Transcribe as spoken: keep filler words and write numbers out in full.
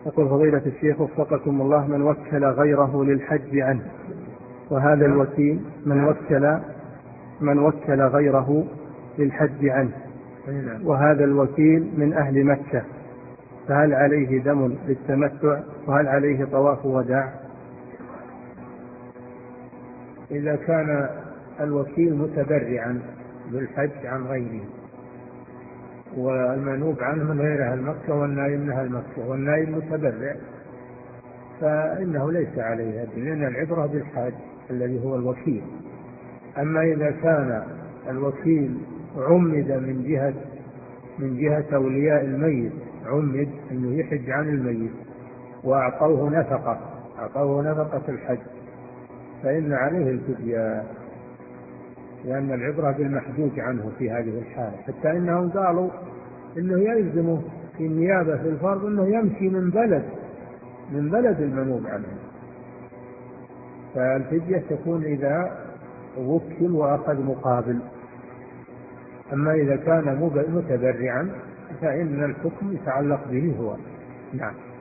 يقول فضيلة الشيخ وفقكم الله: من وكل غيره للحج عنه وهذا الوكيل من وكل من وكل غيره للحج عنه وهذا الوكيل من أهل مكة، فهل عليه دم للتمتع وهل عليه طواف وداع؟ إذا كان الوكيل متبرعا بالحج عن غيره والمنوب عنه من غير أهل مكة والنائب من أهل مكة والنائب متبرع فإنه ليس عليه دم، لأن العبرة بالحاج الذي هو الوكيل. أما إذا كان الوكيل عمد من جهة من جهة أولياء الميت، عمد أنه يحج عن الميت وأعطوه نفقة أعطوه نفقة الحج، فإن عليه الفدية، لأن العبرة بالمحجوج عنه في هذه الحالة. حتى إنهم قالوا إنه يلزمه في النيابة في الفرض أنه يمشي من بلد من بلد المنوب عنه، فالفدية تكون إذا وكل وأخذ مقابل. أما إذا كان متبرعا فإن الحكم يتعلق به هو. نعم.